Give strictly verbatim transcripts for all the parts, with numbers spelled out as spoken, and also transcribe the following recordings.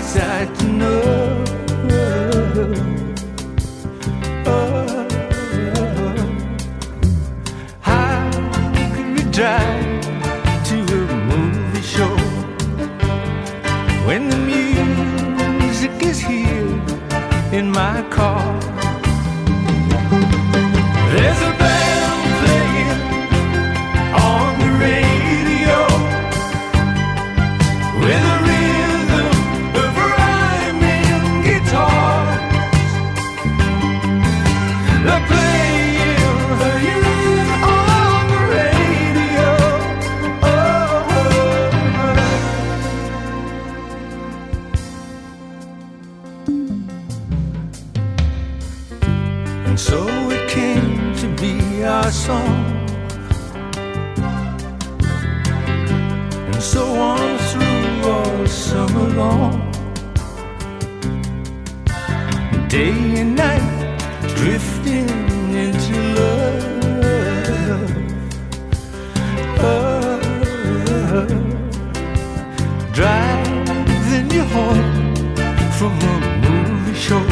sight to know. Oh, how could we drive to a movie show when the music is here in my car? There's a band playing on the radio with a rhythm of rhyming guitars. They're playing on the radio. Oh, and so it came to be our song, and so on through all summer long, day and night drifting into love. Oh, driving you home from a movie show,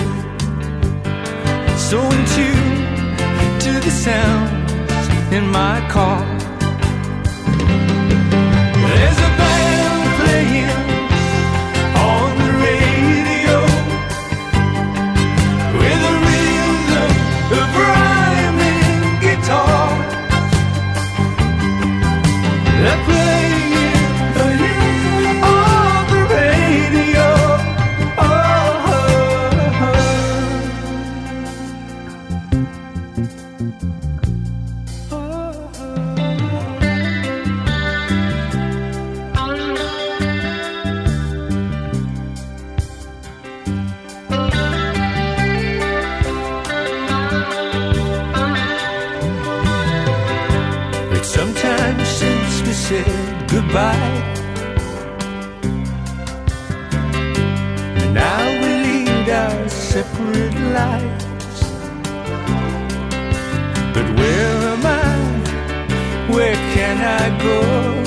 so in tune to the sounds in my car. There's a band playing on the radio with a rhythm of rhyming guitar. They're playing on the radio. Oh, but sometimes since we said goodbye, now we lead our separate lives. But where am I? Where can I go?